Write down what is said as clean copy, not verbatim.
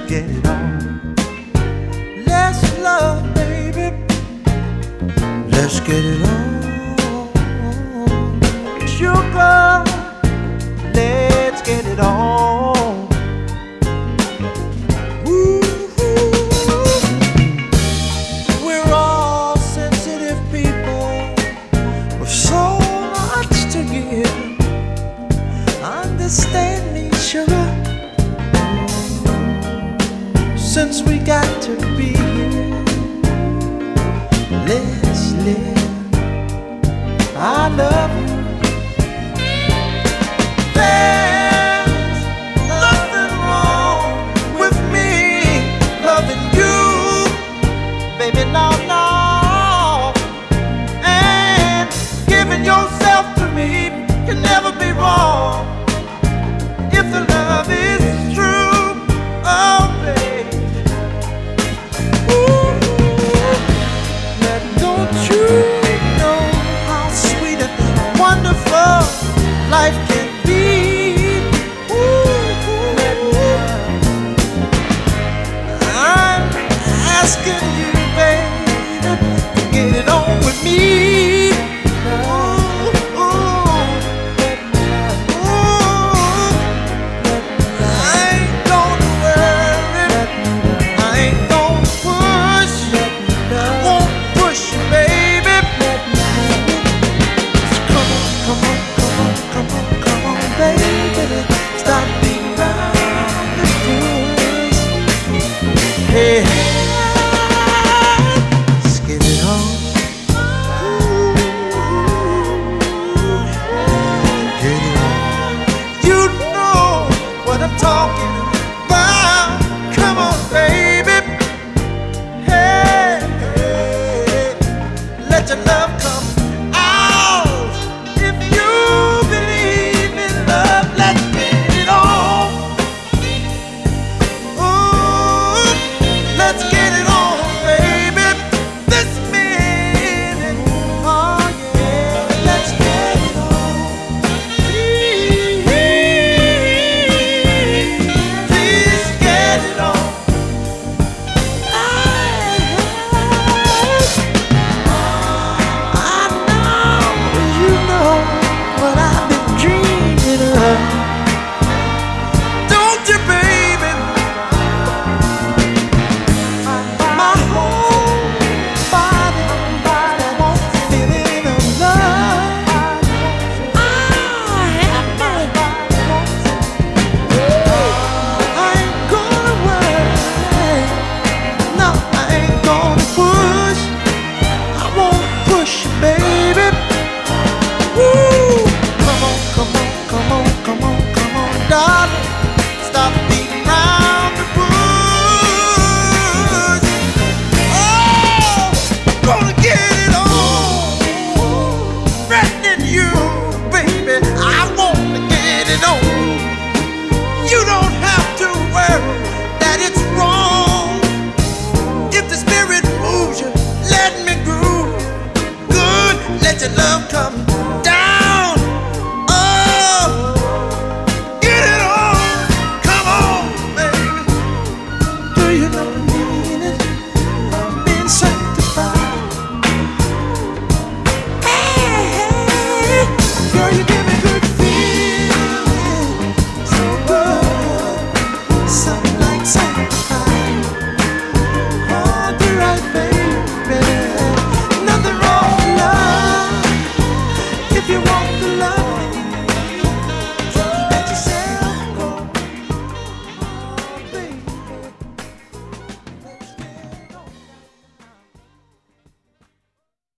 get it on. Let's love, baby. Let's get it on. Sugar, let's get it on. Ooh, we're all sensitive people with so much to give. Understand me, sugar, since we got to be here. Let's live. I love you. There's nothing wrong with me loving you, baby, no, no. And giving yourself to me can never be wrong if the love is true. Oh, baby. Ooh, don't you know how sweet and wonderful life can be? Ooh, I'm asking you, baby, to get it on with me. Ooh, I ain't gonna worry, I ain't gonna push, I won't push you, baby. So come on, come on, come on, come on, come on, baby, stop being around the bush. Hey.